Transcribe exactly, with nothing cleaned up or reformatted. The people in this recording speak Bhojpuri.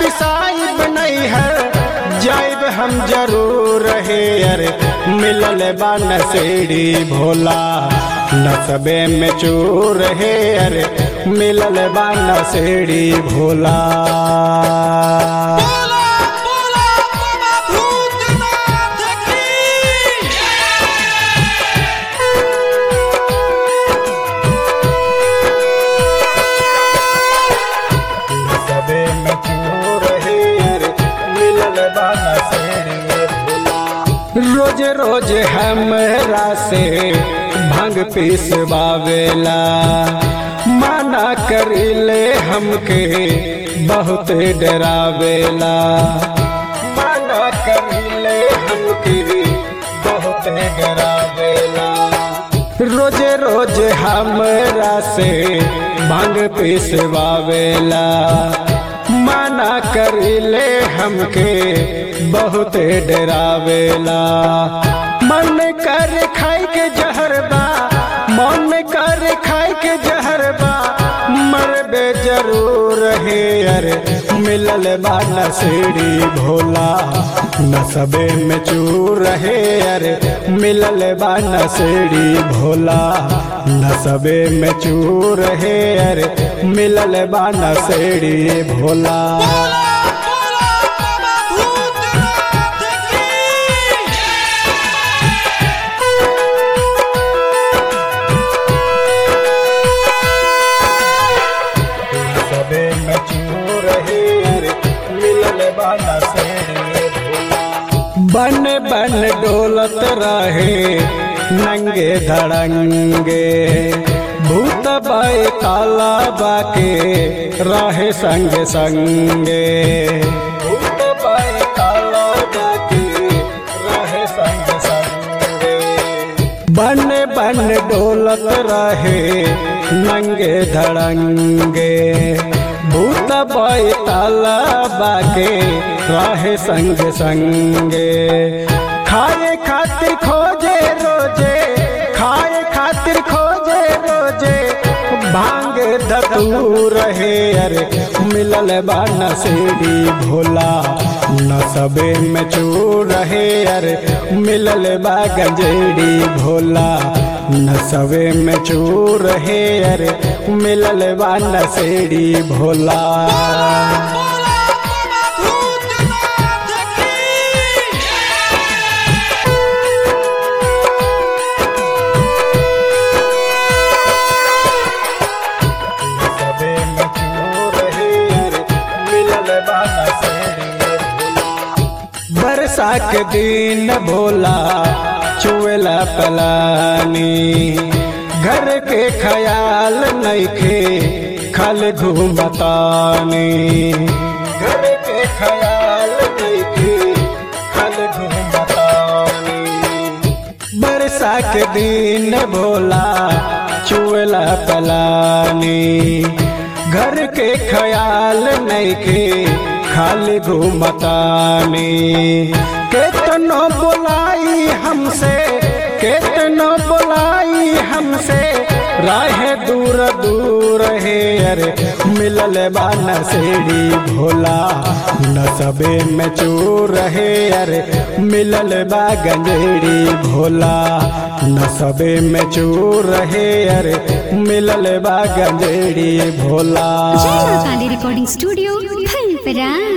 पिसाइब नहीं है जाइब हम जरूर रहे अरे मिलल बा नसेड़ी भोला नसबे में चूर है अरे मिलल बा नसेड़ी भोला। रोज रोज हमरा से भांग पीसवावेला माना करिले हमके बहुत डरावेला माना करिले हमके बहुत डरावेला। रोज रोज हमरा से भांग पीसवावेला माना करिले हमके बहुत डरावेला। मन कर खाई के जहरबा मन कर खाई के जहरबा मरबे जरूर है अरे मिलल बा नसेड़ी भोला नसबे में चूर है अरे मिलल बा नसेड़ी भोला नसबे में चूर है अरे मिलल बा नसेड़ी भोला। बन बन डोलत रहे नंगे धड़ंगे भूत बाए काला बाके रहे संगे संगे भूत बाए काला बाके रहे संगे संगे। बन बन डोलत रहे नंगे धड़ंगे भूत बाए काला बाके रहे संग संगे। खाए खातिर खोजे रोजे खाए खातिर खोजे रोजे भांग धतूर है अरे मिलल बा नसेड़ी भोला नसबे में चूर है अरे मिलल बा गंजेड़ी भोला नसबे में चूर है अरे मिलल बा नसेड़ी भोला। बरसा के दिन भोला चुएला पलानी घर के ख्याल नइखे खाली घूमतानी घर के ख्याल नइखे खाली घूमतानी। बरसा के दिन भोला चुएला पलानी घर के ख्याल नइखे खाली घूमतानी। केतनो बुलाई हमसे केतनो बुलाई हमसे राह दूर दूर है अरे मिलल बा नसेड़ी भोला नसबे में चूर है अरे मिलल बा गंजेड़ी भोला नसबे में चूर है अरे मिलल बा गंजेड़ी भोला। Recording studio